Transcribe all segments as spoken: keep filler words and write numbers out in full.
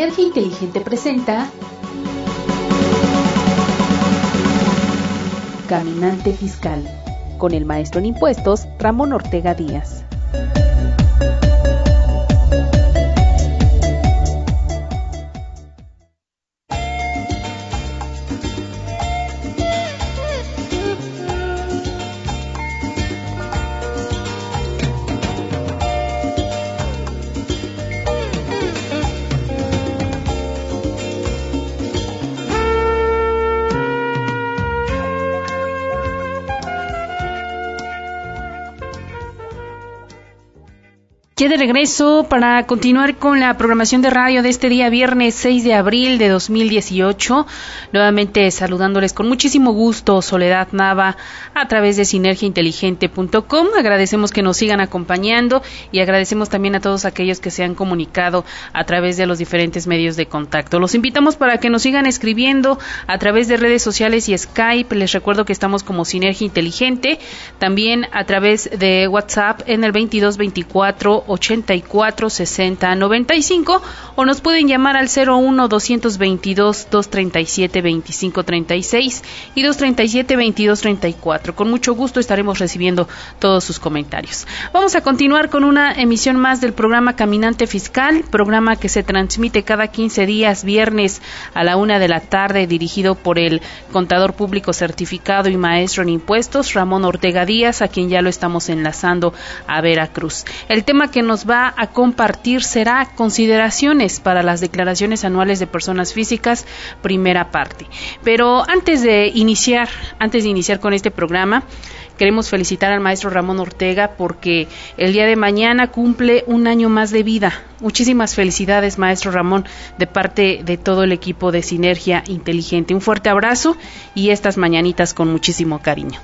Sinergia Inteligente presenta Caminante Fiscal, con el maestro en impuestos Ramón Ortega Díaz. Ya de regreso para continuar con la programación de radio de este día viernes seis de abril de dos mil dieciocho, nuevamente saludándoles con muchísimo gusto, Soledad Nava, a través de sinergia inteligente punto com. Agradecemos que nos sigan acompañando y agradecemos también a todos aquellos que se han comunicado a través de los diferentes medios de contacto. Los invitamos para que nos sigan escribiendo a través de redes sociales y Skype. Les recuerdo que estamos como Sinergia Inteligente, también a través de WhatsApp en el veintidós veinticuatro ochenta y cuatro sesenta noventa y cinco, o nos pueden llamar al cero uno doscientos veintidós doscientos treinta y siete veinticinco treinta y seis y doscientos treinta y siete veintidós treinta y cuatro. Con mucho gusto estaremos recibiendo todos sus comentarios. Vamos a continuar con una emisión más del programa Caminante Fiscal, programa que se transmite cada quince días, viernes a la una de la tarde, dirigido por el contador público certificado y maestro en impuestos Ramón Ortega Díaz, a quien ya lo estamos enlazando a Veracruz. El tema que nos va a compartir será consideraciones para las declaraciones anuales de personas físicas, primera parte. Pero antes de iniciar, antes de iniciar con este programa, queremos felicitar al maestro Ramón Ortega porque el día de mañana cumple un año más de vida. Muchísimas felicidades, maestro Ramón, de parte de todo el equipo de Sinergia Inteligente. Un fuerte abrazo y estas mañanitas con muchísimo cariño.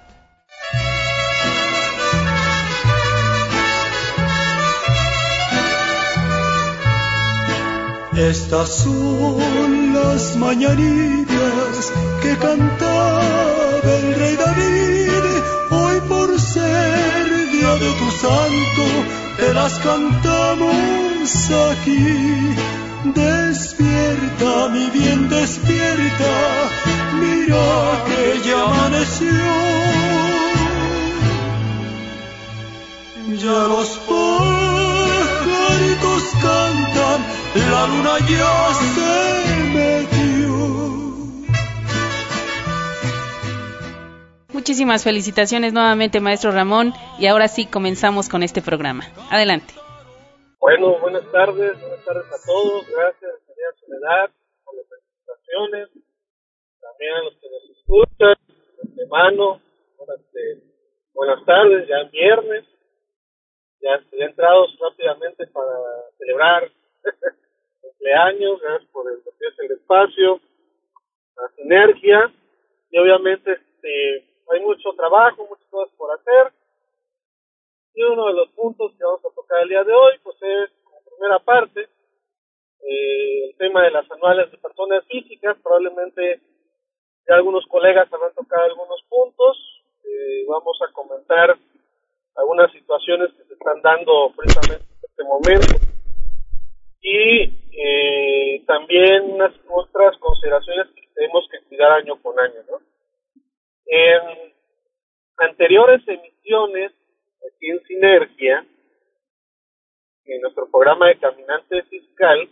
Estas son las mañanitas que cantaba el rey David. Hoy por ser día de tu santo, te las cantamos aquí. Despierta, mi bien, despierta, mira que ya amaneció. Ya los pajaritos cantan, la luna ya se metió. Muchísimas felicitaciones nuevamente, maestro Ramón, y ahora sí comenzamos con este programa. Adelante. Bueno, buenas tardes, buenas tardes a todos. Gracias, señora Soledad, por las felicitaciones. También a los que nos escuchan, de antemano, buenas, buenas tardes, ya es viernes. Ya, ya entrados rápidamente para celebrar cumpleaños, gracias por el, lo que es el espacio, la sinergia, y obviamente este, hay mucho trabajo, muchas cosas por hacer, y uno de los puntos que vamos a tocar el día de hoy, pues es, como primera parte, eh, el tema de las anuales de personas físicas. Probablemente ya algunos colegas habrán tocado algunos puntos, eh, vamos a comentar algunas situaciones que se están dando precisamente en este momento y eh, también unas otras consideraciones que tenemos que cuidar año con año, ¿no? En anteriores emisiones aquí en Sinergia, en nuestro programa de Caminante Fiscal,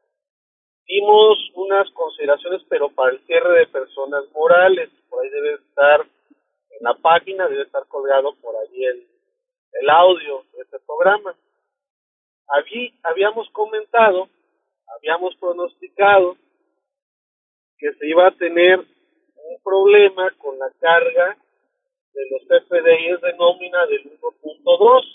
dimos unas consideraciones, pero para el cierre de personas morales. Por ahí debe estar en la página, debe estar colgado por ahí el el audio de este programa. Allí habíamos comentado, habíamos pronosticado que se iba a tener un problema con la carga de los F D Is de nómina del uno punto dos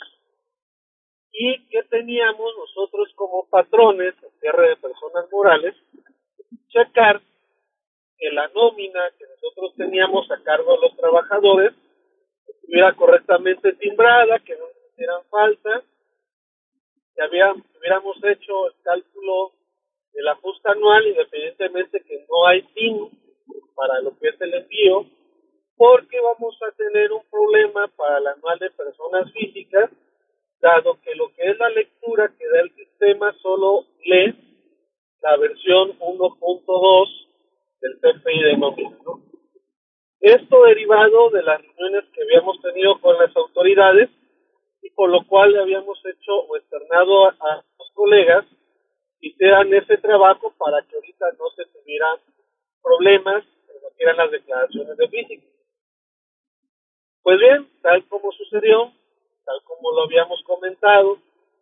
y que teníamos nosotros como patrones, el cierre de personas morales, checar que la nómina que nosotros teníamos a cargo de los trabajadores estuviera correctamente timbrada, que no nos hicieran falta, que había, hubiéramos hecho el cálculo del ajuste anual, independientemente que no hay T I N para lo que es el envío, porque vamos a tener un problema para el anual de personas físicas, dado que lo que es la lectura que da el sistema solo lee la versión uno punto dos del C F I de nómina, ¿no? Esto derivado de las reuniones que habíamos tenido con las autoridades y por lo cual le habíamos hecho o externado a, a los colegas que hicieran ese trabajo para que ahorita no se tuvieran problemas en lo que eran las declaraciones de física. Pues bien, tal como sucedió, tal como lo habíamos comentado,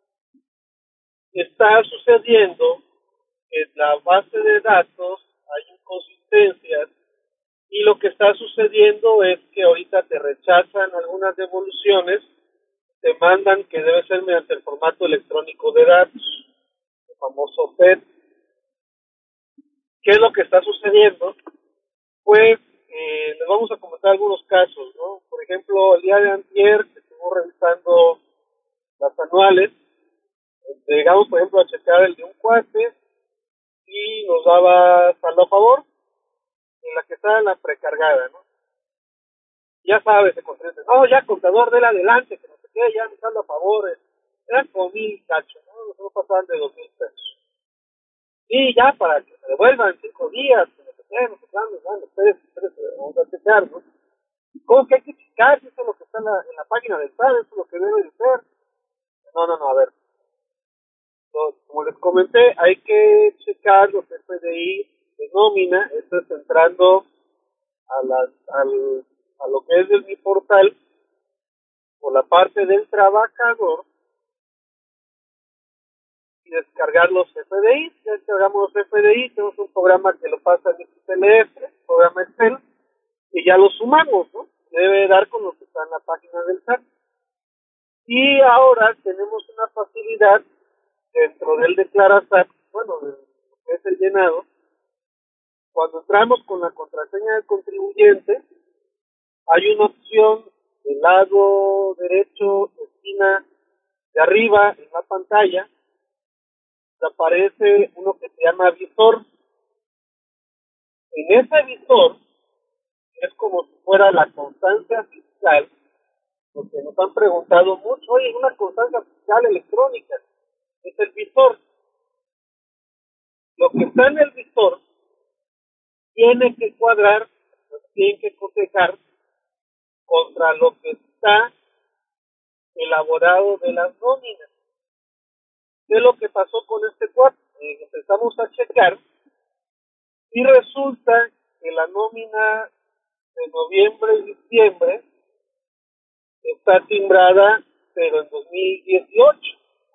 está sucediendo que en la base de datos hay inconsistencias y lo que está sucediendo es que ahorita te rechazan algunas devoluciones, te mandan que debe ser mediante el formato electrónico de datos, el famoso P E T. ¿Qué es lo que está sucediendo? Pues eh, les vamos a comentar algunos casos, ¿no? Por ejemplo, el día de antier que estuvo revisando las anuales, llegamos, por ejemplo, a checar el de un cuate y nos daba saldo a favor en la que estaba en la precargada, ¿no? Ya sabes, se contesta, no, ya contador del adelante, que no sé qué, ya me saldo a favor, eh. eran como mil cachos, ¿no? No pasaban de dos mil pesos. Y ya para que me devuelvan cinco días, que no sé qué, no sé cuándo, no, ustedes, ustedes, vamos a checar, ¿no? ¿Cómo que hay que checar? Eso es lo que está en la, en la página del S A T, eso es lo que debe de ser. No, no, no, a ver. Entonces, como les comenté, hay que checar los F D I de nómina, esto es entrando a, las, al, a lo que es el mi portal, por la parte del trabajador, y descargar los F D I. Ya descargamos los F D I, tenemos un programa que lo pasa en X L F, programa Excel, y ya lo sumamos, ¿no? Debe dar con lo que está en la página del S A T. Y ahora tenemos una facilidad dentro del DeclaraSAT, bueno, de lo que es el llenado. Cuando entramos con la contraseña del contribuyente, hay una opción del lado derecho, esquina de arriba en la pantalla, aparece uno que se llama visor. En ese visor es como si fuera la constancia fiscal, porque nos han preguntado mucho, oye, una constancia fiscal electrónica, es el visor. Lo que está en el visor tiene que cuadrar, pues, tiene que cotejar contra lo que está elaborado de las nóminas. ¿Qué es lo que pasó con este cuarto? Eh, empezamos a checar y resulta que la nómina de noviembre y diciembre está timbrada, pero en dos mil dieciocho.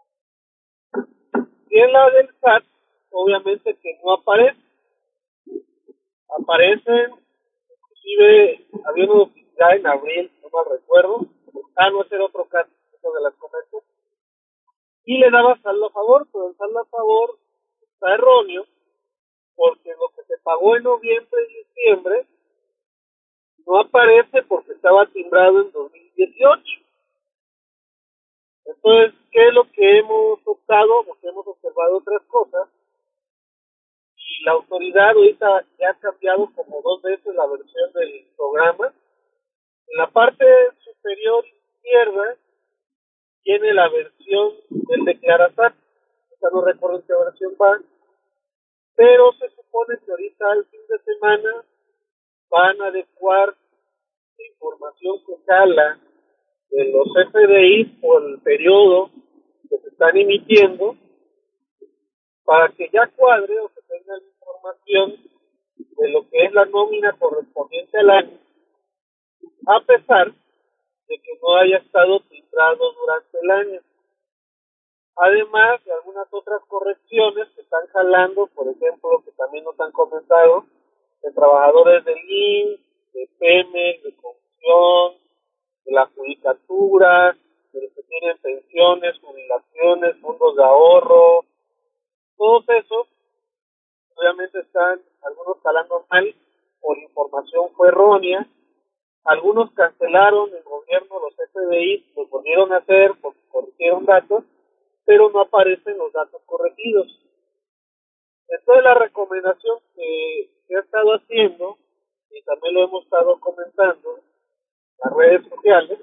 Y en la del S A T, obviamente que no aparece. Aparecen, inclusive, había uno ya en abril, no mal recuerdo. Ah, no, ese era otro caso, eso de las comenzas. Y le daba saldo a favor, pero el saldo a favor está erróneo, porque lo que se pagó en noviembre y diciembre no aparece porque estaba timbrado en dos mil dieciocho. Entonces, ¿qué es lo que hemos optado? Porque hemos observado otras cosas. Y la autoridad ahorita ya ha cambiado como dos veces la versión del programa. En la parte superior izquierda tiene la versión del DeclaraSAT. Ya no recuerdo en qué versión va. Pero se supone que ahorita al fin de semana van a adecuar la información que jala de los F D I por el periodo que se están emitiendo para que ya cuadre o que tenga la información de lo que es la nómina correspondiente al año, a pesar de que no haya estado timbrado durante el año. Además de algunas otras correcciones que están jalando, por ejemplo, que también nos han comentado, de trabajadores del I M S S, de Pemex, de Comisión, de la Judicatura, de los que tienen pensiones, jubilaciones, fondos de ahorro, todos esos, obviamente están algunos jalando mal o la información fue errónea, algunos cancelaron el gobierno los F D I, los volvieron a hacer porque corrigieron datos, pero no aparecen los datos corregidos. Entonces la recomendación que se ha estado haciendo, y también lo hemos estado comentando en las redes sociales,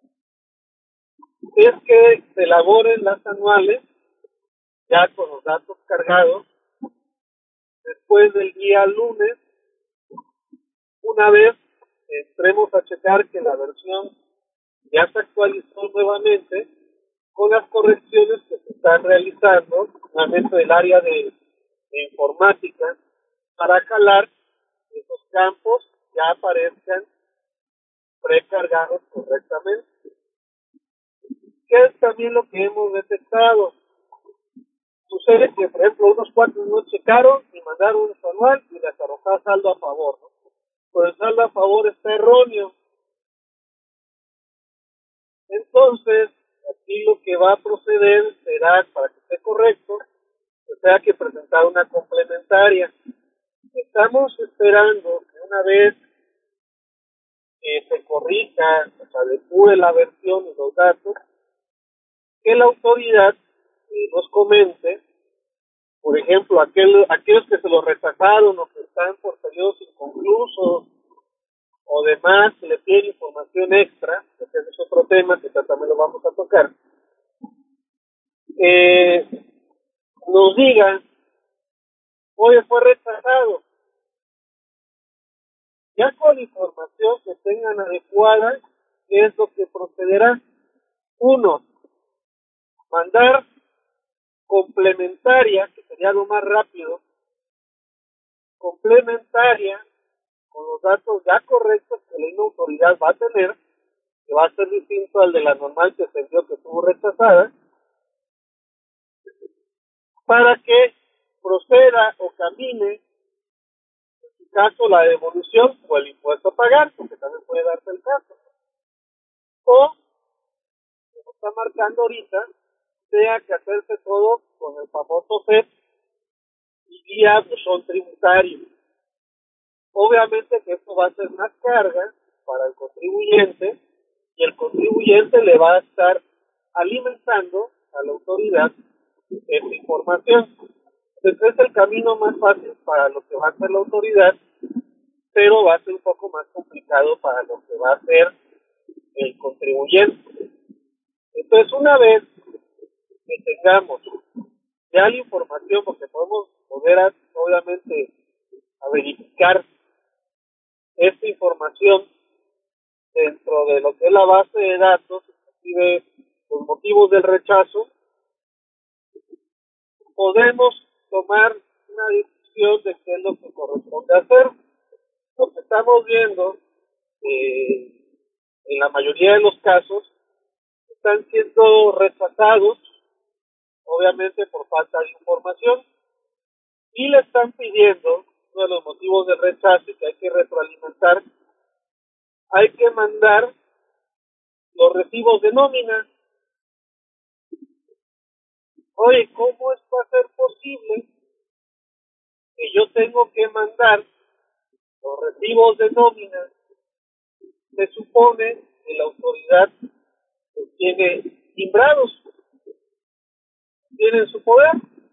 es que se elaboren las anuales ya con los datos cargados después del día lunes, una vez entremos a checar que la versión ya se actualizó nuevamente con las correcciones que se están realizando nuevamente del área de, de informática para calar esos campos ya aparezcan precargados correctamente. ¿Qué es también lo que hemos detectado? Sucede que, por ejemplo, unos cuantos no checaron y mandaron un manual y les arrojó saldo a favor, ¿no? Pero el saldo a favor está erróneo. Entonces, aquí lo que va a proceder será, para que esté correcto, que sea que presentar una complementaria. Estamos esperando que una vez que se corrija, o sea, depure la versión y los datos, que la autoridad eh, nos comente, por ejemplo, aquel, aquellos que se lo rechazaron o que están por periodos inconclusos o demás, que le piden información extra, que ese es otro tema que también lo vamos a tocar, eh, nos digan, oye, fue rechazado. Ya con la información que tengan adecuada, ¿qué es lo que procederá? Uno, mandar complementaria, que sería lo más rápido, complementaria con los datos ya correctos que la misma autoridad va a tener, que va a ser distinto al de la normal que se envió que estuvo rechazada, para que proceda o camine, en su caso, la devolución o el impuesto a pagar, porque también puede darse el caso. O, como está marcando ahorita, sea que hacerse todo con el famoso F E P y vía buzón tributario. Obviamente que esto va a ser más carga para el contribuyente y el contribuyente le va a estar alimentando a la autoridad esa información. Entonces es el camino más fácil para lo que va a hacer la autoridad, pero va a ser un poco más complicado para lo que va a hacer el contribuyente. Entonces, una vez que tengamos ya la información, porque podemos poder a, obviamente a verificar esta información dentro de lo que es la base de datos, inclusive los motivos del rechazo, podemos tomar una decisión de qué es lo que corresponde hacer. Lo que estamos viendo, eh, en la mayoría de los casos, están siendo rechazados, obviamente por falta de información, y le están pidiendo, uno de los motivos del rechazo y que hay que retroalimentar, hay que mandar los recibos de nómina. Oye, ¿cómo es va a ser posible que yo tengo que mandar los recibos de nómina? Se supone que la autoridad los tiene timbrados, tiene en su poder.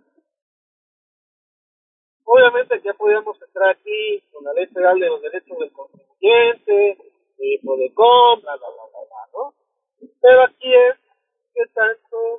Obviamente ya podríamos entrar aquí con la ley federal de los derechos del contribuyente, eh, PRODECON, bla, bla, bla, bla, bla, ¿no? Pero aquí es qué tanto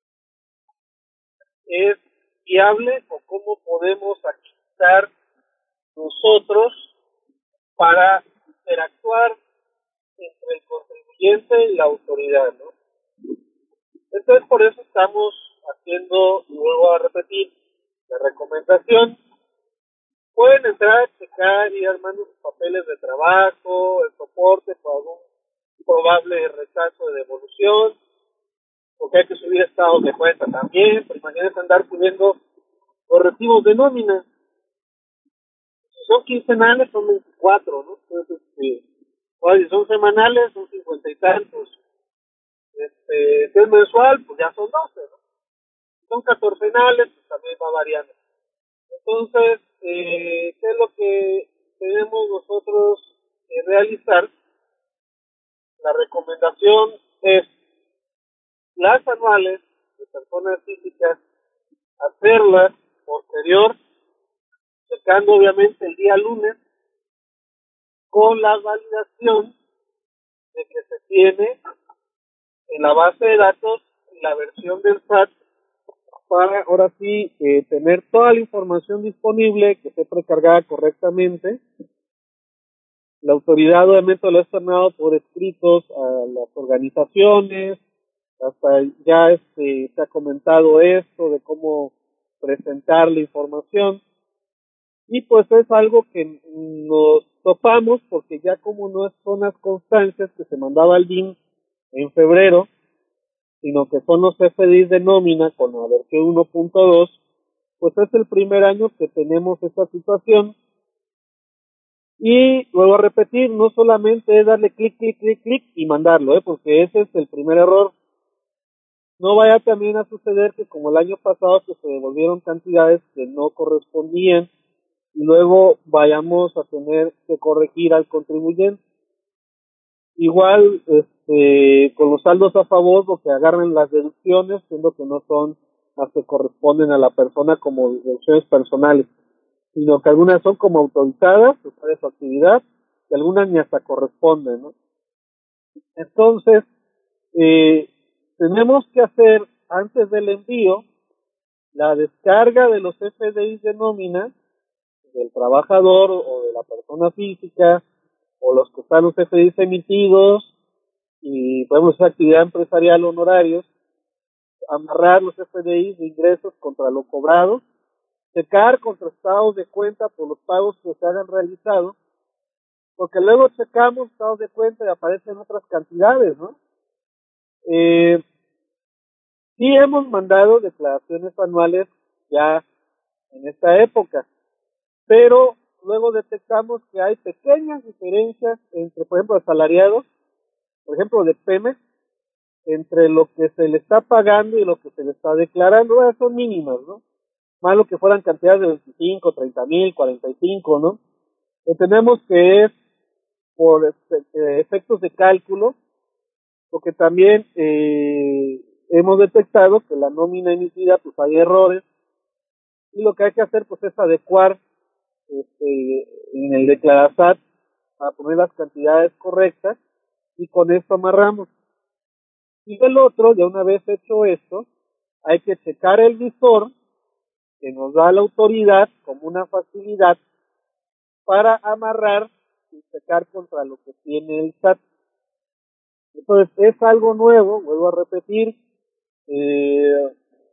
es viable o cómo podemos actar nosotros para interactuar entre el contribuyente y la autoridad, ¿no? Entonces, por eso estamos haciendo, y vuelvo a repetir, la recomendación. Pueden entrar a checar y armando sus papeles de trabajo, el soporte por algún probable rechazo de devolución, porque hay que subir estados de cuenta también, pero imagínense andar subiendo los recibos de nómina. Si son quincenales, son veinticuatro, ¿no? Entonces, este, o si son semanales, son cincuenta y tantos. Este, si es mensual, pues ya son doce, ¿no? Si son catorcenales, pues también va variando. Entonces, eh, ¿qué es lo que tenemos nosotros que realizar? La recomendación es las anuales de personas físicas, hacerlas posterior, checando obviamente el día lunes, con la validación de que se tiene en la base de datos la versión del S A T para ahora sí eh, tener toda la información disponible, que esté precargada correctamente. La autoridad obviamente lo ha externado por escritos a las organizaciones, hasta ya este, se ha comentado esto de cómo presentar la información, y pues es algo que nos topamos porque ya como no son las constancias que se mandaba al B I M en febrero, sino que son los F D Is de nómina con la versión uno punto dos, pues es el primer año que tenemos esta situación. Y luego a repetir, no solamente es darle clic, clic, clic, clic y mandarlo, ¿eh? Porque ese es el primer error. No vaya también a suceder que como el año pasado que se devolvieron cantidades que no correspondían y luego vayamos a tener que corregir al contribuyente. Igual, este, con los saldos a favor, lo que agarren las deducciones, siendo que no son las que corresponden a la persona como deducciones personales, sino que algunas son como autorizadas, o sea, de su actividad, y algunas ni hasta corresponden, ¿no? Entonces, eh, tenemos que hacer, antes del envío, la descarga de los F D Is de nómina del trabajador o de la persona física, o los que están los F D Is emitidos, y podemos hacer actividad empresarial honorarios, amarrar los F D Is de ingresos contra lo cobrado, checar contra estados de cuenta por los pagos que se hayan realizado, porque luego checamos estados de cuenta y aparecen otras cantidades, ¿no? Eh, sí hemos mandado declaraciones anuales ya en esta época, pero luego detectamos que hay pequeñas diferencias entre, por ejemplo, asalariados, por ejemplo, de Pemex, entre lo que se le está pagando y lo que se le está declarando. Bueno, son mínimas, ¿no? Más lo que fueran cantidades de veinticinco, treinta mil, cuarenta y cinco, ¿no? Entendemos que es por este, efectos de cálculo, porque también eh, hemos detectado que la nómina emitida pues hay errores, y lo que hay que hacer pues es adecuar este, en el Declarasat a poner las cantidades correctas, y con esto amarramos. Y el otro, ya una vez hecho esto, hay que checar el visor que nos da la autoridad como una facilidad para amarrar y checar contra lo que tiene el S A T. Entonces es algo nuevo, vuelvo a repetir, eh,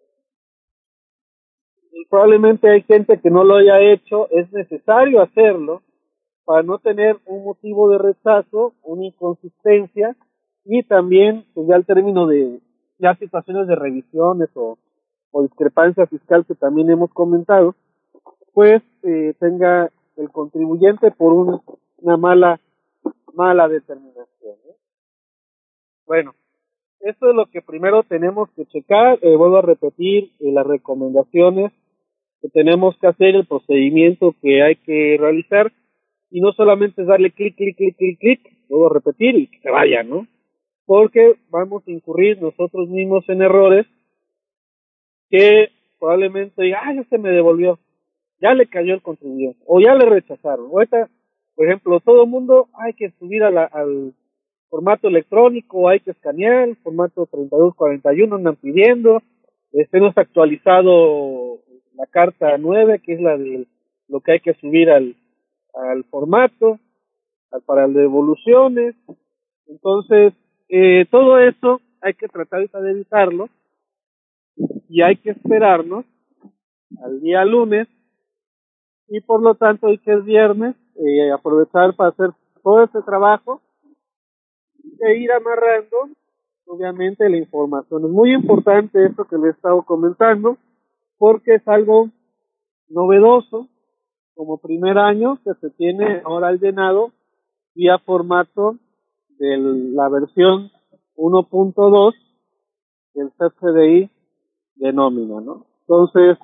y probablemente hay gente que no lo haya hecho, es necesario hacerlo para no tener un motivo de rechazo, una inconsistencia, y también pues ya al término de ya situaciones de revisiones o, o discrepancia fiscal que también hemos comentado, pues eh, tenga el contribuyente por un, una mala mala determinación, ¿eh? Bueno, esto es lo que primero tenemos que checar. Eh, vuelvo a repetir eh, las recomendaciones que tenemos que hacer, el procedimiento que hay que realizar, y no solamente es darle clic, clic, clic, clic, clic, vuelvo a repetir y que se vaya, ¿no? Porque vamos a incurrir nosotros mismos en errores que probablemente diga, ah, ya se me devolvió, ya le cayó el contribuyente, o ya le rechazaron. Ahorita, por ejemplo, todo el mundo hay que subir a la, al formato electrónico, hay que escanear, el formato treinta y dos cuarenta y uno andan pidiendo, este no está actualizado la carta nueve, que es la de lo que hay que subir al, al formato, al, para las devoluciones. Entonces, eh, todo eso hay que tratar de evitarlo, y hay que esperarnos al día lunes, y por lo tanto hoy que es viernes, eh, aprovechar para hacer todo ese trabajo e ir amarrando obviamente la información. Es muy importante esto que le he estado comentando, porque es algo novedoso como primer año que se tiene ahora al llenado vía formato de la versión uno punto dos del C F D I de nómina, ¿no? Entonces,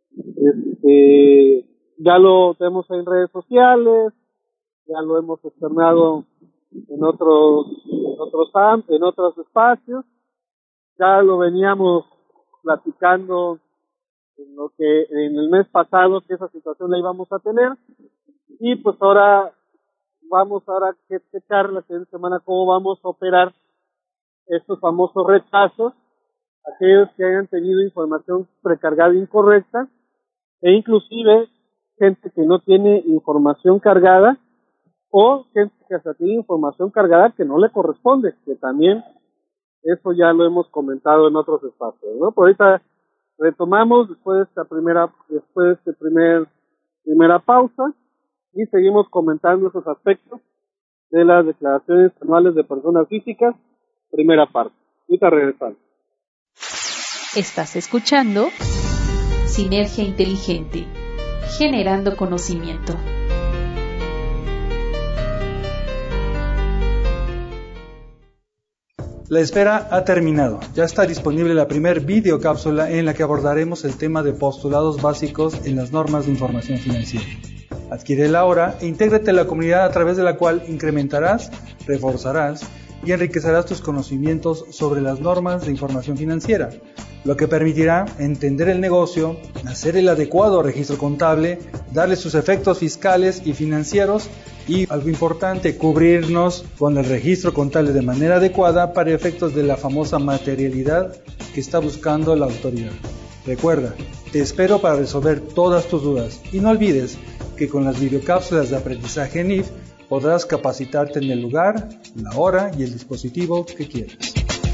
este, ya lo tenemos en redes sociales, ya lo hemos externado en otros, en otros, en otros espacios, ya lo veníamos platicando en lo que en el mes pasado que esa situación la íbamos a tener, y pues ahora vamos ahora que checar la siguiente semana cómo vamos a operar estos famosos rechazos aquellos que hayan tenido información precargada incorrecta, e inclusive gente que no tiene información cargada, o gente que hasta tiene información cargada que no le corresponde, que también eso ya lo hemos comentado en otros espacios, ¿no? Por ahorita retomamos después de esta primera, después de este primer, primera pausa, y seguimos comentando esos aspectos de las declaraciones anuales de personas físicas, primera parte. Ahorita regresamos. Estás escuchando Sinergia Inteligente, generando conocimiento. La espera ha terminado. Ya está disponible la primer videocápsula en la que abordaremos el tema de postulados básicos en las normas de información financiera. Adquiérela ahora e intégrate a la comunidad a través de la cual incrementarás, reforzarás y enriquecerás tus conocimientos sobre las normas de información financiera, lo que permitirá entender el negocio, hacer el adecuado registro contable, darle sus efectos fiscales y financieros y, algo importante, cubrirnos con el registro contable de manera adecuada para efectos de la famosa materialidad que está buscando la autoridad. Recuerda, te espero para resolver todas tus dudas y no olvides que con las videocápsulas de aprendizaje N I F podrás capacitarte en el lugar, la hora y el dispositivo que quieras.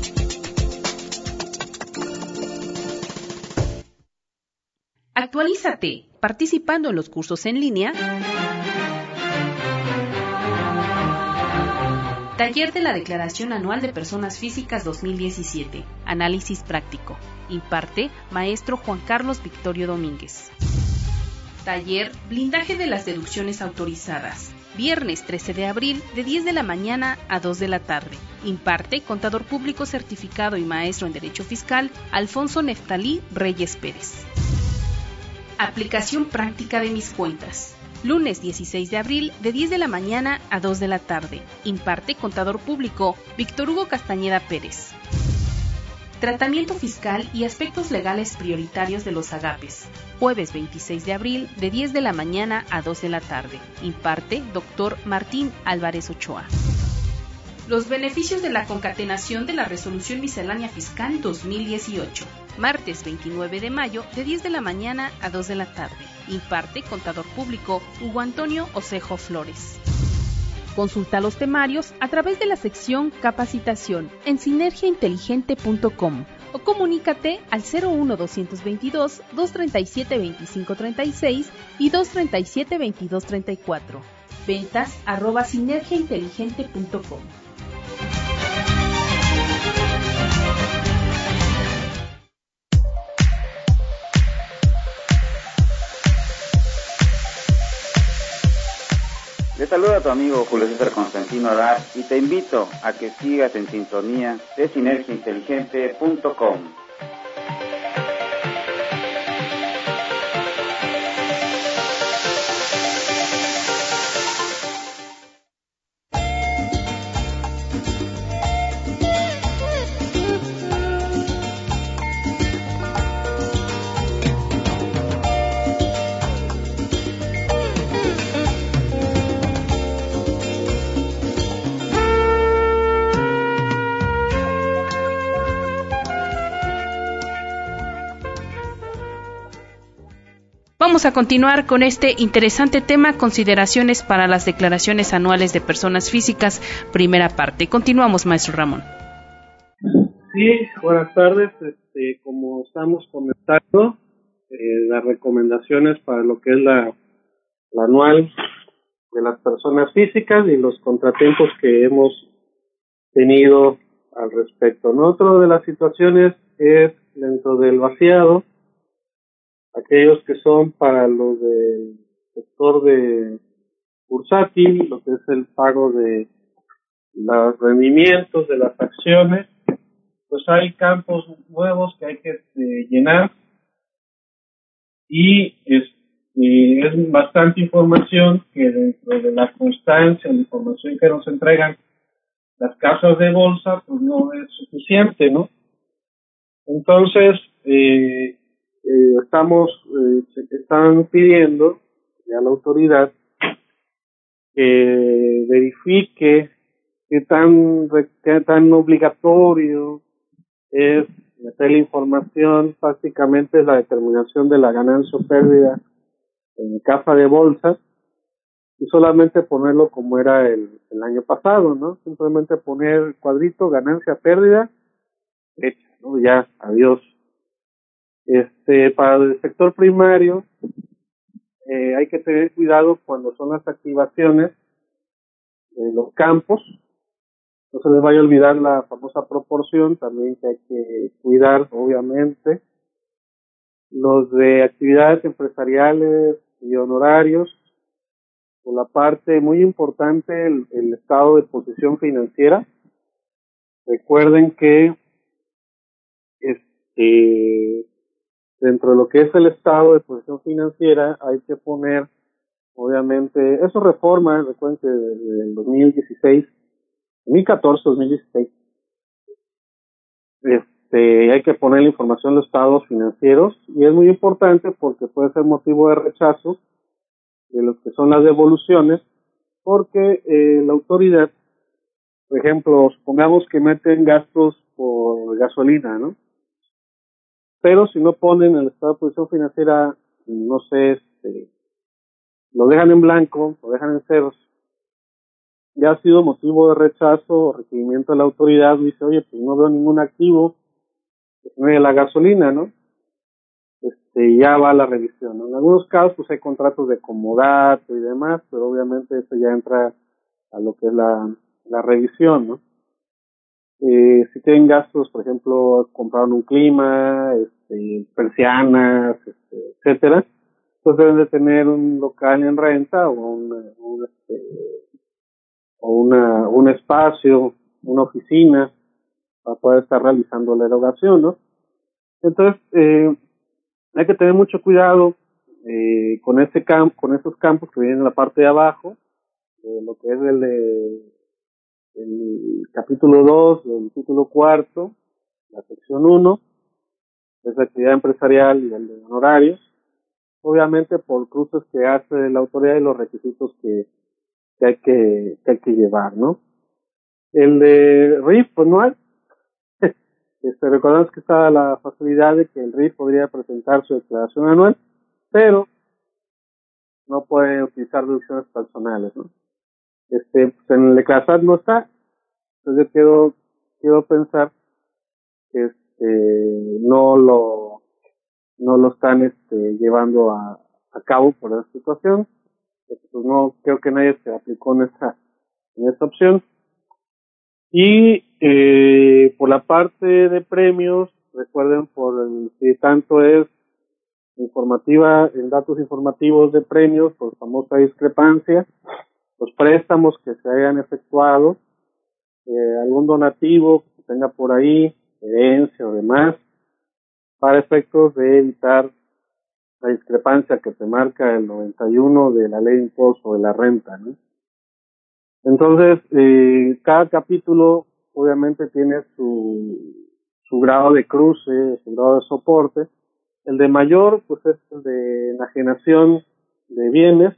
Actualízate participando en los cursos en línea. Taller de la Declaración Anual de Personas Físicas dos mil diecisiete. Análisis práctico. Imparte Maestro Juan Carlos Victorio Domínguez. Taller Blindaje de las Deducciones Autorizadas. Viernes trece de abril de diez de la mañana a dos de la tarde. Imparte Contador Público Certificado y Maestro en Derecho Fiscal Alfonso Neftalí Reyes Pérez. Aplicación práctica de mis cuentas. Lunes dieciséis de abril de diez de la mañana a dos de la tarde. Imparte Contador Público Víctor Hugo Castañeda Pérez. Tratamiento fiscal y aspectos legales prioritarios de los agapes. Jueves veintiséis de abril de diez de la mañana a dos de la tarde. Imparte Doctor Martín Álvarez Ochoa. Los beneficios de la concatenación de la Resolución Miscelánea Fiscal dos mil dieciocho. Martes veintinueve de mayo de diez de la mañana a dos de la tarde. Imparte Contador Público Hugo Antonio Osejo Flores. Consulta los temarios a través de la sección Capacitación en sinergia inteligente punto com o comunícate al cero uno dos veintidós, dos treinta y siete, veinticinco treinta y seis y dos treinta y siete, veintidós treinta y cuatro. Ventas arroba sinergia inteligente punto com. Te saluda tu amigo Julio César Constantino Adar y te invito a que sigas en sintonía de sinergia inteligente punto com. Vamos a continuar con este interesante tema, consideraciones para las declaraciones anuales de personas físicas, primera parte. Continuamos, maestro Ramón. Sí, buenas tardes. Este, como estamos comentando, eh, las recomendaciones para lo que es la, la anual de las personas físicas y los contratiempos que hemos tenido al respecto, ¿no? Otra de las situaciones es dentro del vaciado, aquellos que son para los del sector de bursátil, lo que es el pago de los rendimientos de las acciones, pues hay campos nuevos que hay que este, llenar y este, es bastante información que dentro de la constancia, la información que nos entregan las casas de bolsa, pues no es suficiente, ¿no? Entonces, eh, Eh, estamos, eh, están pidiendo ya la autoridad que verifique qué tan, qué tan obligatorio es meter la información, básicamente es la determinación de la ganancia o pérdida en caja de bolsa, y solamente ponerlo como era el, el año pasado, ¿no? Simplemente poner cuadrito, ganancia, pérdida, hecha, ¿no? Ya, adiós. Este, para el sector primario, eh, hay que tener cuidado cuando son las activaciones de los campos. No se les vaya a olvidar la famosa proporción, también que hay que cuidar, obviamente. Los de actividades empresariales y honorarios, por la parte muy importante, el, el estado de posición financiera. Recuerden que este dentro de lo que es el estado de posición financiera hay que poner, obviamente, eso reforma, recuerden que desde el dos mil dieciséis, dos mil catorce, dos mil dieciséis, este, hay que poner la información de los estados financieros, y es muy importante porque puede ser motivo de rechazo de lo que son las devoluciones, porque eh, la autoridad, por ejemplo, supongamos que meten gastos por gasolina, ¿no? Pero si no ponen el estado de posición financiera, no sé, este, lo dejan en blanco, lo dejan en ceros, ya ha sido motivo de rechazo o requerimiento de la autoridad, dice, oye, pues no veo ningún activo, pues no hay la gasolina, ¿no? Este, ya va la revisión, ¿no? En algunos casos, pues hay contratos de comodato y demás, pero obviamente eso ya entra a lo que es la, la revisión, ¿no? Eh, si tienen gastos, por ejemplo, compraron un clima, este, persianas, este, etcétera, pues deben de tener un local en renta o una, un, este, o una, un espacio, una oficina para poder estar realizando la erogación, ¿no? Entonces, eh, hay que tener mucho cuidado eh, con ese campo, con esos campos que vienen en la parte de abajo, eh, lo que es el de el capítulo dos, el título cuarto, la sección uno, es la actividad empresarial y el de honorarios, obviamente por cruces que hace la autoridad y los requisitos que, que hay que, que hay que llevar, ¿no? El de R I F anual, este, recordamos que está la facilidad de que el R I F podría presentar su declaración anual, pero no puede utilizar deducciones personales, ¿no? Este, pues en el de CLASAT no está, entonces yo quiero, quiero pensar que este, no lo, no lo están este, llevando a, a cabo por esa situación, pues no creo que nadie se aplicó en esa, en esa opción. Y eh, por la parte de premios, recuerden, por el, si tanto es informativa, en datos informativos de premios, por famosa discrepancia, los préstamos que se hayan efectuado, eh, algún donativo que tenga por ahí, herencia o demás, para efectos de evitar la discrepancia que te marca el noventa y uno de la ley de impuesto de la renta, ¿no? Entonces, eh, cada capítulo obviamente tiene su, su grado de cruce, su grado de soporte. El de mayor, pues es el de enajenación de bienes,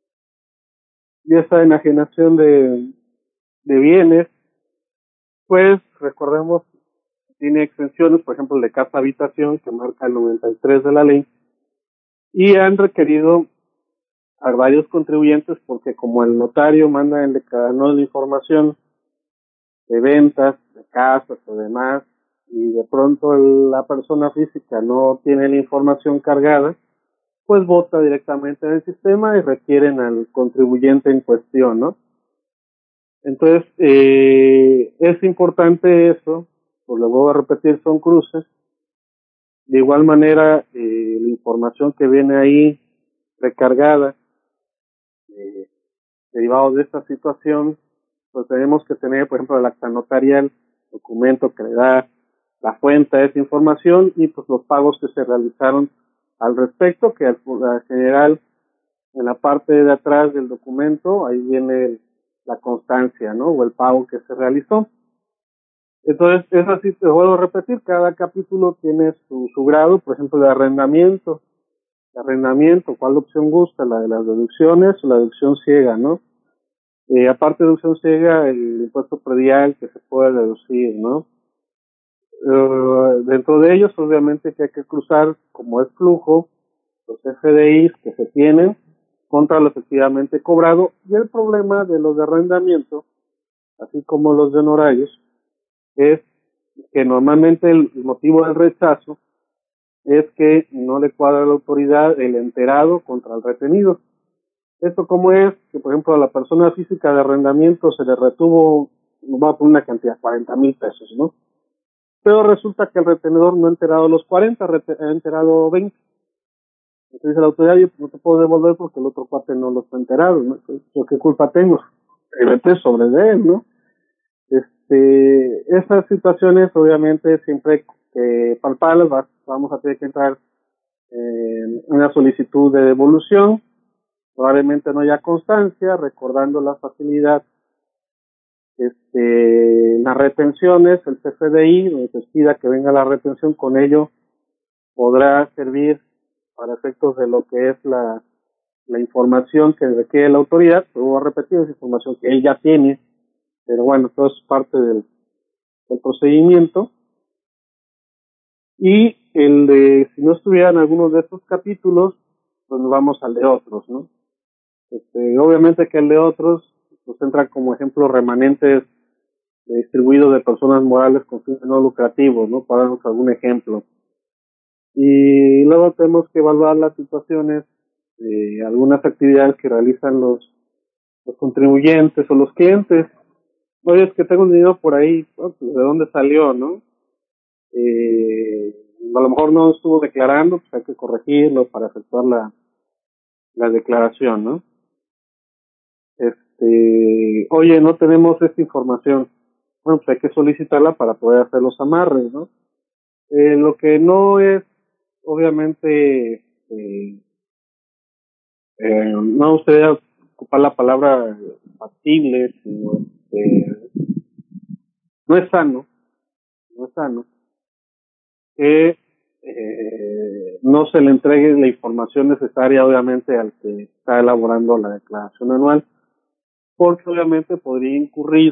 y esa enajenación de, de bienes, pues recordemos, tiene exenciones, por ejemplo el de casa habitación, que marca el noventa y tres de la ley, y han requerido a varios contribuyentes, porque como el notario manda el declaratorio de información de ventas, de casas o demás, y de pronto el, la persona física no tiene la información cargada, pues vota directamente en el sistema y requieren al contribuyente en cuestión, ¿no? Entonces, eh, es importante eso, pues lo vuelvo a repetir, son cruces. De igual manera, eh, la información que viene ahí recargada, eh, derivado de esta situación, pues tenemos que tener, por ejemplo, el acta notarial, documento que le da la fuente de esa información y pues los pagos que se realizaron al respecto, que al, al general en la parte de atrás del documento, ahí viene la constancia, ¿no? O el pago que se realizó. Entonces, es así, te vuelvo a repetir, cada capítulo tiene su, su grado, por ejemplo, de arrendamiento. De arrendamiento, ¿cuál opción gusta? La de las deducciones o la deducción ciega, ¿no? Eh, aparte de deducción ciega, el impuesto predial que se puede deducir, ¿no? Uh, dentro de ellos, obviamente, que hay que cruzar, como es flujo, los F D Is que se tienen contra lo efectivamente cobrado, y el problema de los de arrendamiento, así como los de honorarios, es que normalmente el motivo del rechazo es que no le cuadra a la autoridad el enterado contra el retenido. Esto como es que, por ejemplo, a la persona física de arrendamiento se le retuvo, nos va a poner una cantidad, cuarenta mil pesos, ¿no? Pero resulta que el retenedor no ha enterado los cuarenta, ha enterado veinte. Entonces dice la autoridad, yo no te puedo devolver porque el otro cuate no los ha enterado, ¿no? ¿Yo qué culpa tengo? Y vete sobre de él, ¿no? Este, esas situaciones, obviamente, siempre que palparlas, vamos a tener que entrar en una solicitud de devolución. Probablemente no haya constancia, recordando la facilidad, este, las retenciones, el C F D I, donde se pida que venga la retención, con ello podrá servir para efectos de lo que es la, la información que requiere la autoridad. Pero voy a repetir, esa información que él ya tiene, pero bueno, todo es parte del, del procedimiento. Y el de, si no estuvieran algunos de estos capítulos, pues nos vamos al de otros, ¿no? Este, obviamente que el de otros pues entra como ejemplo remanentes distribuidos de personas morales con fines no lucrativos, ¿no? Para darnos algún ejemplo. Y luego tenemos que evaluar las situaciones de algunas actividades que realizan los, los contribuyentes o los clientes. Oye, es que tengo un dinero por ahí, ¿no? Pues, ¿de dónde salió, no? Eh, a lo mejor no estuvo declarando, pues hay que corregirlo para efectuar la, la declaración, ¿no? Este, oye, no tenemos esta información. Bueno, pues hay que solicitarla para poder hacer los amarres, ¿no? Eh, lo que no es, obviamente, eh, eh, no me gustaría ocupar la palabra factible, sino, este, no es sano, no es sano, que eh, no se le entregue la información necesaria, obviamente, al que está elaborando la declaración anual, porque obviamente podría incurrir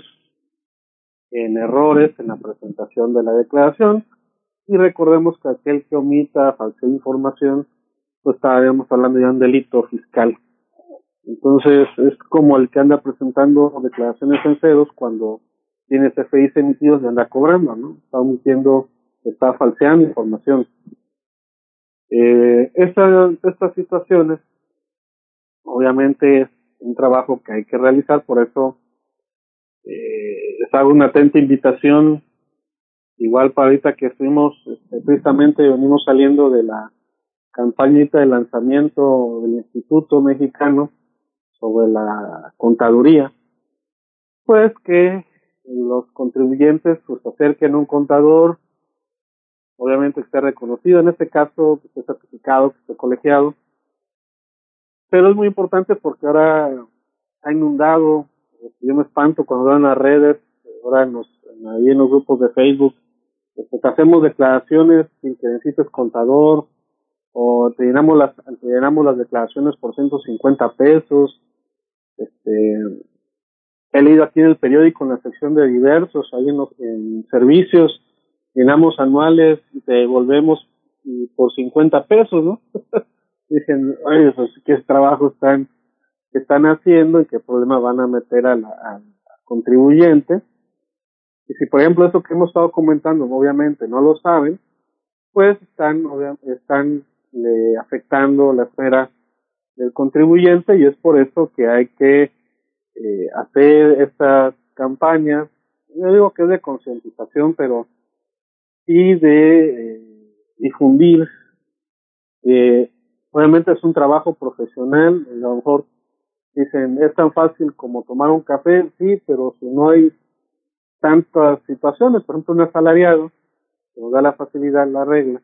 en errores en la presentación de la declaración. Y recordemos que aquel que omita, falsea información, pues estaríamos hablando ya de un delito fiscal. Entonces es como el que anda presentando declaraciones en ceros cuando tiene C F Is emitidos y anda cobrando, ¿no? Está omitiendo, está falseando información. Eh, esta, estas situaciones, obviamente, es un trabajo que hay que realizar, por eso eh, les hago una atenta invitación. Igual para ahorita que estuvimos, este, precisamente venimos saliendo de la campañita de lanzamiento del Instituto Mexicano sobre la contaduría, pues que los contribuyentes pues acerquen a un contador, obviamente esté reconocido, en este caso que esté certificado, que esté colegiado, pero es muy importante porque ahora ha inundado, yo me espanto cuando veo en las redes, ahora en los, ahí en los grupos de Facebook, pues hacemos declaraciones sin que necesites contador, o te llenamos las, te llenamos las declaraciones por ciento cincuenta pesos. Este, he leído aquí en el periódico, en la sección de diversos, ahí en los en servicios, llenamos anuales y te devolvemos y por cincuenta pesos, ¿no? Dicen, oye, pues qué trabajo están, que están haciendo y qué problema van a meter al, al contribuyente. Y si, por ejemplo, eso que hemos estado comentando, obviamente no lo saben, pues están, están le, afectando la esfera del contribuyente, y es por eso que hay que eh, hacer estas campañas, yo digo que es de concientización, pero sí de eh, difundir. Eh, obviamente es un trabajo profesional, a lo mejor dicen, es tan fácil como tomar un café, sí, pero si no hay tantas situaciones, por ejemplo, un asalariado, que nos da la facilidad, la regla,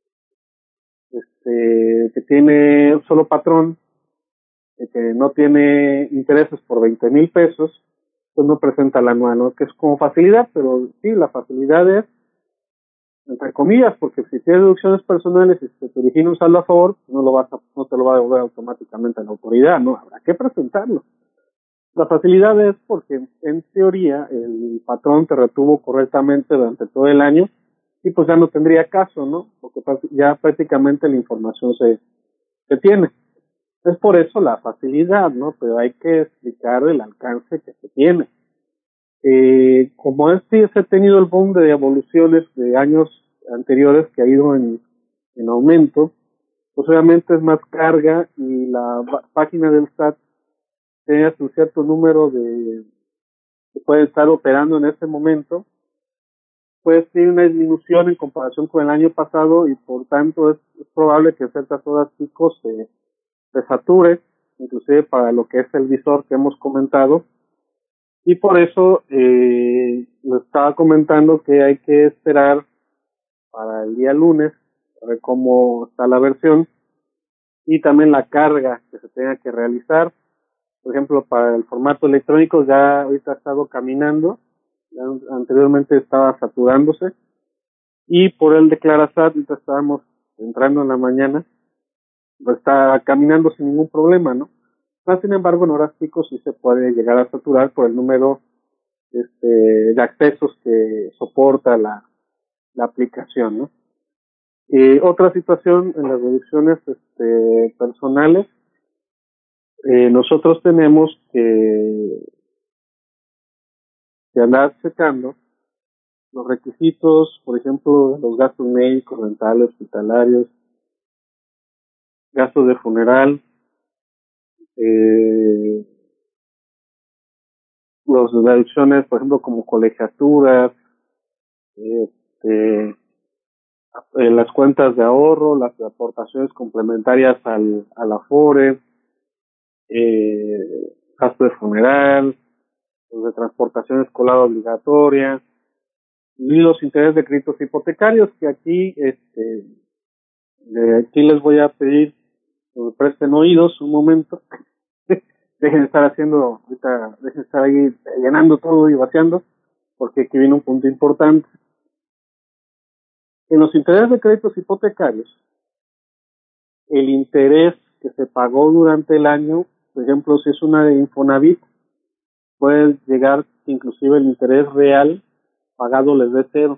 este, que tiene un solo patrón, que no tiene intereses por veinte mil pesos, pues no presenta el anual, ¿no? Que es como facilidad, pero sí, la facilidad es, entre comillas, porque si tienes deducciones personales y se te origina un saldo a favor, no lo vas a, no te lo va a devolver automáticamente a la autoridad, ¿no? Habrá que presentarlo. La facilidad es porque, en teoría, el patrón te retuvo correctamente durante todo el año y pues ya no tendría caso, ¿no? Porque ya prácticamente la información se, se tiene. Es por eso la facilidad, ¿no? Pero hay que explicar el alcance que se tiene. Eh, como este se ha tenido el boom de evoluciones de años anteriores que ha ido en, en aumento, pues obviamente es más carga y la página del S A T tiene un cierto número de que puede estar operando en este momento, pues tiene una disminución en comparación con el año pasado y por tanto es, es probable que ciertas horas picos se, se sature, inclusive para lo que es el visor que hemos comentado, y por eso eh, lo estaba comentando que hay que esperar para el día lunes a ver cómo está la versión y también la carga que se tenga que realizar. Por ejemplo, para el formato electrónico ya ahorita ha estado caminando, ya anteriormente estaba saturándose, y por el de Clarasat, ahorita estábamos entrando en la mañana, pues está caminando sin ningún problema, ¿no? Más sin embargo, en horas pico sí se puede llegar a saturar por el número este, de accesos que soporta la, la aplicación, ¿no? Y otra situación en las reducciones este, personales, eh, nosotros tenemos que, que andar checando los requisitos, por ejemplo, los gastos médicos, rentales, hospitalarios, gastos de funeral, eh, las deducciones, por ejemplo, como colegiaturas, este, eh, las cuentas de ahorro, las aportaciones complementarias al, al Afore, eh, gasto de funeral, los de transportación escolar obligatoria, y los intereses de créditos hipotecarios, que aquí, este, de aquí les voy a pedir que me presten oídos un momento. Dejen de estar haciendo, ahorita, dejen de estar ahí llenando todo y vaciando, porque aquí viene un punto importante. En los intereses de créditos hipotecarios, el interés que se pagó durante el año, por ejemplo, si es una de Infonavit, puede llegar inclusive el interés real pagado les dé cero.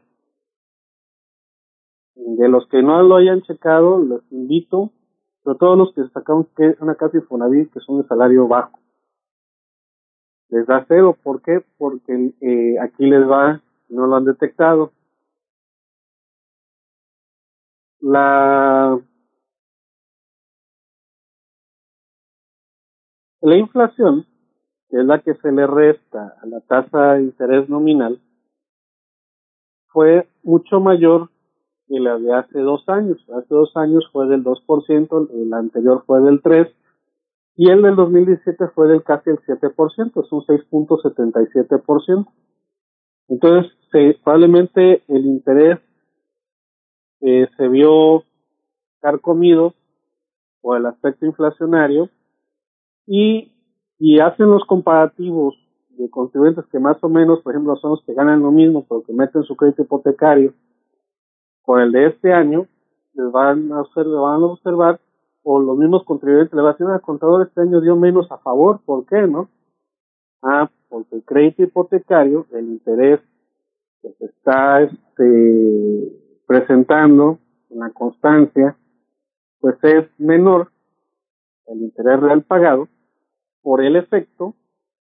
De los que no lo hayan checado, les invito, sobre todo los que sacaron que una casa Infonavit que son de salario bajo, les da cero. ¿Por qué? Porque eh, aquí les va, no lo han detectado. La, la inflación, que es la que se le resta a la tasa de interés nominal, fue mucho mayor que la de hace dos años. Hace dos años fue del dos por ciento, el anterior fue del tres por ciento, y el del dos mil diecisiete fue del casi el siete por ciento, es un seis punto setenta y siete por ciento. Entonces, se, probablemente el interés eh, se vio carcomido por el aspecto inflacionario, y, y hacen los comparativos de contribuyentes que más o menos, por ejemplo, son los que ganan lo mismo, pero que meten su crédito hipotecario con el de este año, les van a observar, van a observar o los mismos contribuyentes le van a decir, el contador este año dio menos a favor. ¿Por qué, no? Ah, porque el crédito hipotecario, el interés que se está este, presentando en la constancia, pues es menor el interés real pagado por el efecto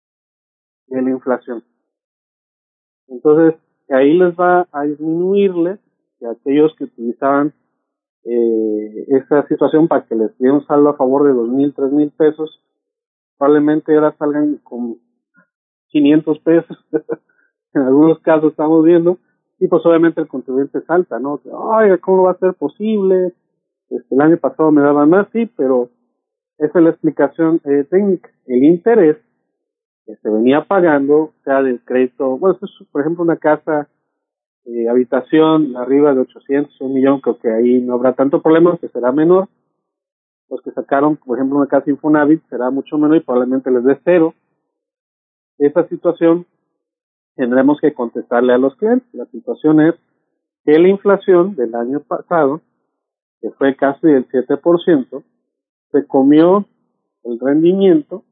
de la inflación. Entonces, ahí les va a disminuirles a aquellos que utilizaban eh, esa situación para que les diera un saldo a favor de dos mil, tres mil pesos, probablemente ahora salgan con quinientos pesos. En algunos casos estamos viendo, y pues obviamente el contribuyente salta, ¿no? Ay, ¿cómo va a ser posible? Este, el año pasado me daban más, sí, pero esa es la explicación eh, técnica. El interés que se venía pagando, sea del crédito, bueno, esto es, por ejemplo, una casa, eh, habitación arriba de ochocientos, un millón, creo que ahí no habrá tanto problema, que será menor. Los que sacaron, por ejemplo, una casa Infonavit será mucho menor y probablemente les dé cero. Esa situación tendremos que contestarle a los clientes. La situación es que la inflación del año pasado, que fue casi del siete por ciento, se comió el rendimiento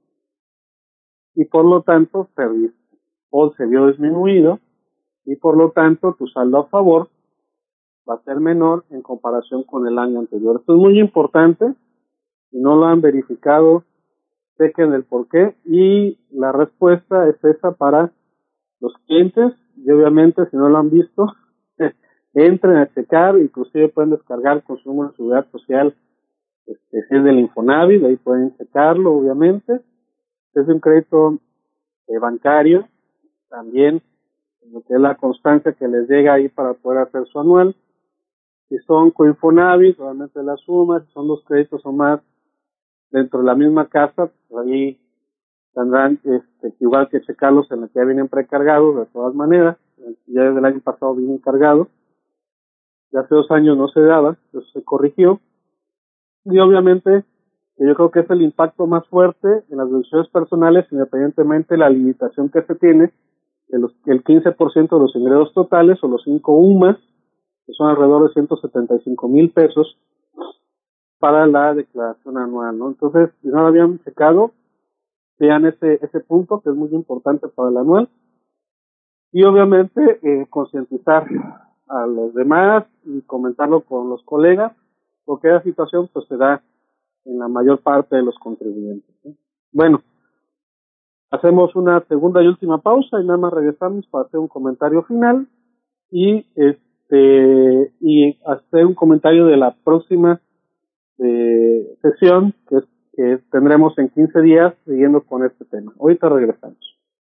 y por lo tanto se, o se vio disminuido, y por lo tanto tu saldo a favor va a ser menor en comparación con el año anterior. Esto es muy importante. Si no lo han verificado, chequen el porqué, y la respuesta es esa para los clientes, y obviamente si no lo han visto, entren a checar, inclusive pueden descargar con su número de seguridad social, este, si es del Infonavit, ahí pueden checarlo, obviamente. Es un crédito eh, bancario, también lo que es la constancia que les llega ahí para poder hacer su anual. Si son con Infonavit, realmente la suma, si son dos créditos o más dentro de la misma casa, pues ahí tendrán este, igual que checarlos en la que ya vienen precargados, de todas maneras. Ya desde el año pasado vienen cargados, ya hace dos años no se daba, eso se corrigió, y obviamente yo creo que es el impacto más fuerte en las deducciones personales, independientemente de la limitación que se tiene, de los, el quince por ciento de los ingresos totales, o los cinco U M A S, que son alrededor de ciento setenta y cinco mil pesos, para la declaración anual, ¿no? Entonces, si no lo habían checado, vean ese, ese punto que es muy importante para el anual, y obviamente eh, concientizar a los demás y comentarlo con los colegas, porque la situación pues se da en la mayor parte de los contribuyentes, ¿sí? Bueno, hacemos una segunda y última pausa y nada más regresamos para hacer un comentario final y este y hacer un comentario de la próxima eh, sesión que, es, que tendremos en quince días siguiendo con este tema. Ahorita regresamos.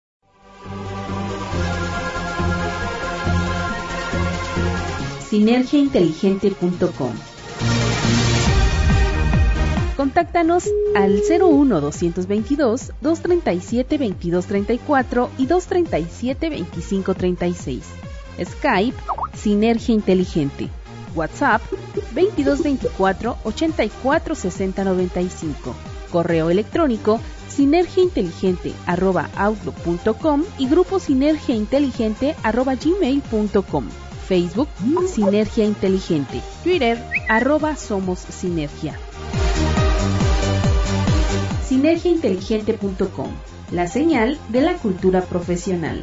sinergia inteligente punto com. Contáctanos al cero uno dos veintidós, dos treinta y siete, veintidós treinta y cuatro y dos treinta y siete, veinticinco treinta y seis. Skype Sinergia Inteligente. WhatsApp veintidós veinticuatro, ochenta y cuatro, sesenta noventa y cinco. Correo electrónico sinergiainteligente arroba outlook punto com y grupo sinergia inteligente arroba gmail punto com. Facebook Sinergia Inteligente. Twitter arroba Somos Sinergia. sinergia inteligente punto com, la señal de la cultura profesional.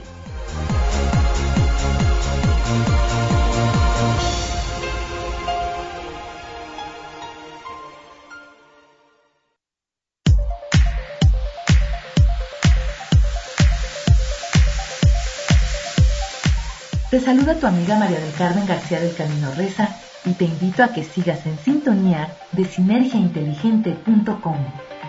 Te saluda tu amiga María del Carmen García del Camino Reza y te invito a que sigas en sintonía de sinergia inteligente punto com.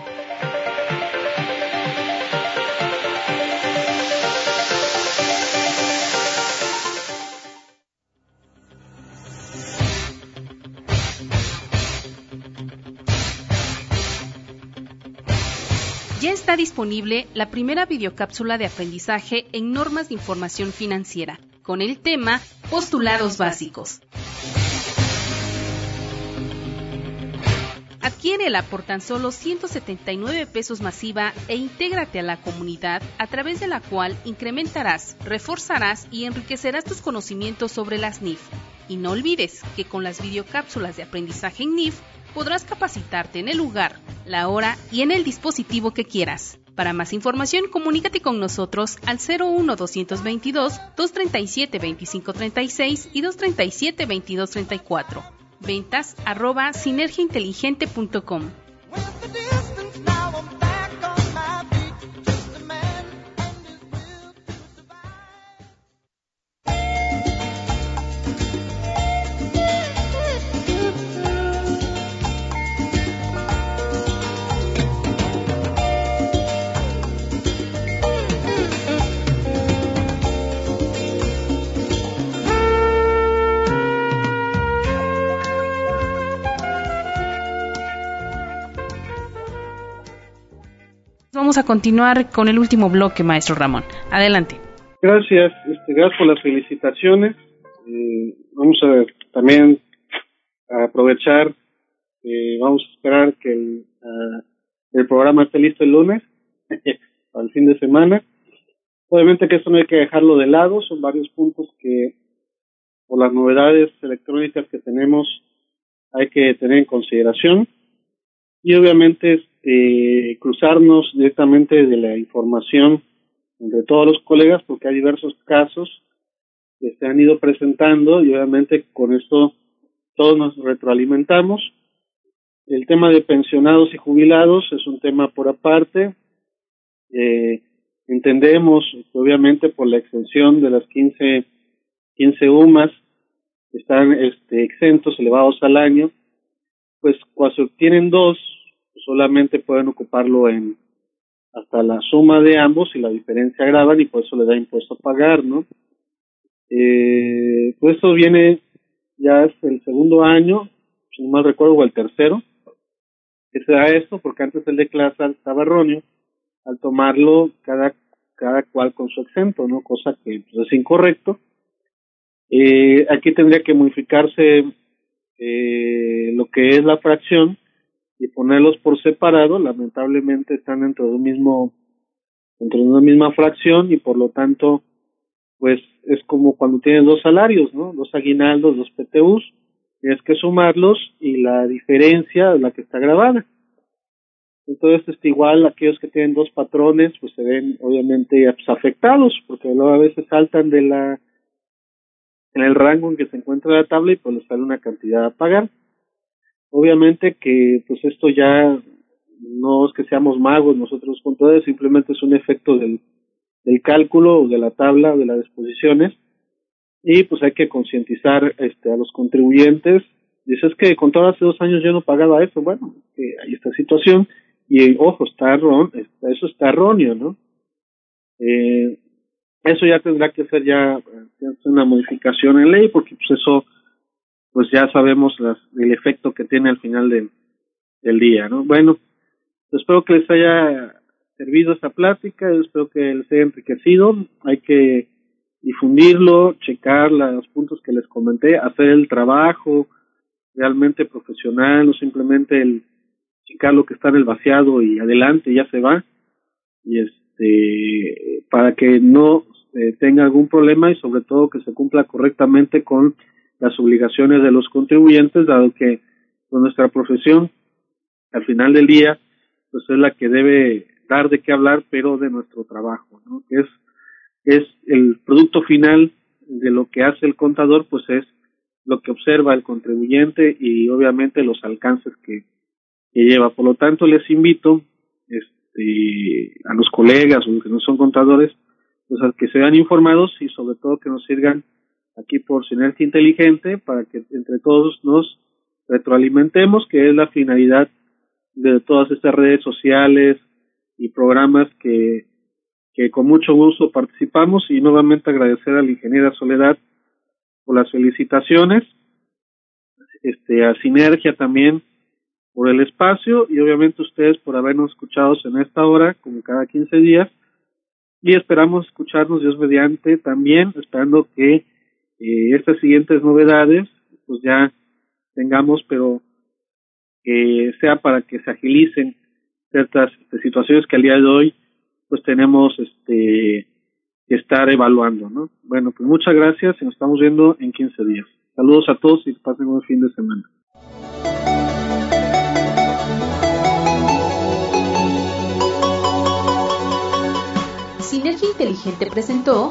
Ya está disponible la primera videocápsula de aprendizaje en normas de información financiera, con el tema Postulados Básicos. Adquiérela por tan solo ciento setenta y nueve pesos masiva e intégrate a la comunidad, a través de la cual incrementarás, reforzarás y enriquecerás tus conocimientos sobre las N I F. Y no olvides que con las videocápsulas de aprendizaje en N I F podrás capacitarte en el lugar, la hora y en el dispositivo que quieras. Para más información, comunícate con nosotros al cero uno dos veintidós, dos treinta y siete, veinticinco treinta y seis y dos treinta y siete, veintidós treinta y cuatro. Ventas arroba sinergia inteligente punto com. Vamos a continuar con el último bloque, maestro Ramón. Adelante. Gracias, este, gracias por las felicitaciones. Eh, vamos a también a aprovechar, eh, vamos a esperar que el, uh, el programa esté listo el lunes, para el fin de semana. Obviamente que esto no hay que dejarlo de lado, son varios puntos que por las novedades electrónicas que tenemos hay que tener en consideración. Y obviamente este, cruzarnos directamente de la información entre todos los colegas, porque hay diversos casos que se han ido presentando y obviamente con esto todos nos retroalimentamos. El tema de pensionados y jubilados es un tema por aparte. Eh, entendemos, obviamente, por la exención de las quince, quince U M A S, que están este, exentos, elevados al año, pues cuando se obtienen dos, pues solamente pueden ocuparlo en hasta la suma de ambos y la diferencia agravan y por eso le da impuesto a pagar, ¿no? Eh, pues esto viene, ya es el segundo año, si no mal recuerdo, o el tercero, que se da esto, porque antes el de clase estaba erróneo, al tomarlo cada cada cual con su exento, ¿no? Cosa que pues, es incorrecto. Eh, aquí tendría que modificarse eh, lo que es la fracción y ponerlos por separado. Lamentablemente están dentro de un mismo, dentro de una misma fracción y por lo tanto, pues es como cuando tienes dos salarios, ¿no? Dos aguinaldos, dos P T Us, tienes que sumarlos y la diferencia es la que está grabada. Entonces, este, igual aquellos que tienen dos patrones, pues se ven obviamente pues, afectados, porque luego a veces saltan de la en el rango en que se encuentra la tabla y pues les sale una cantidad a pagar. Obviamente que pues esto ya no es que seamos magos nosotros contadores, simplemente es un efecto del, del cálculo o de la tabla o de las disposiciones y pues hay que concientizar este a los contribuyentes. Dices que con todo hace dos años yo no pagaba eso, bueno, que hay esta situación y ojo, está erróneo, eso está erróneo, ¿no? Eh, eso ya tendrá que ser ya una modificación en ley porque pues eso pues ya sabemos las, el efecto que tiene al final del, del día, ¿no? Bueno, espero que les haya servido esta plática, espero que les haya enriquecido, hay que difundirlo, checar los puntos que les comenté, hacer el trabajo realmente profesional, no simplemente el checar lo que está en el vaciado y adelante ya se va, y este para que no eh, tenga algún problema y sobre todo que se cumpla correctamente con las obligaciones de los contribuyentes, dado que con nuestra profesión al final del día pues es la que debe dar de qué hablar, pero de nuestro trabajo, ¿no? Es es el producto final de lo que hace el contador, pues es lo que observa el contribuyente y obviamente los alcances que, que lleva. Por lo tanto, les invito este, a los colegas o los que no son contadores, pues a que se vean informados y sobre todo que nos sirvan aquí por Sinergia Inteligente para que entre todos nos retroalimentemos, que es la finalidad de todas estas redes sociales y programas que, que con mucho gusto participamos. Y nuevamente agradecer a la ingeniera Soledad por las felicitaciones, este, a Sinergia también por el espacio y obviamente ustedes por habernos escuchado en esta hora, como cada quince días, y esperamos escucharnos Dios mediante también, esperando que eh, estas siguientes novedades pues ya tengamos, pero que sea para que se agilicen ciertas este, situaciones que al día de hoy pues tenemos este que estar evaluando, ¿no? Bueno, pues muchas gracias y nos estamos viendo en quince días. Saludos a todos y pasen un buen fin de semana. Sinergia Inteligente presentó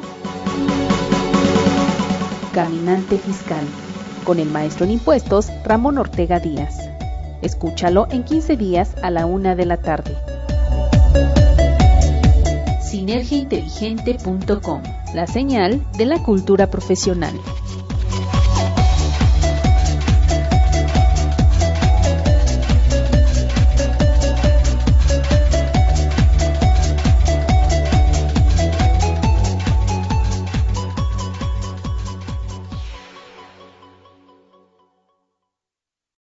Caminante Fiscal con el maestro en impuestos Ramón Ortega Díaz. Escúchalo en quince días a la una de la tarde. sinergia inteligente punto com, la señal de la cultura profesional.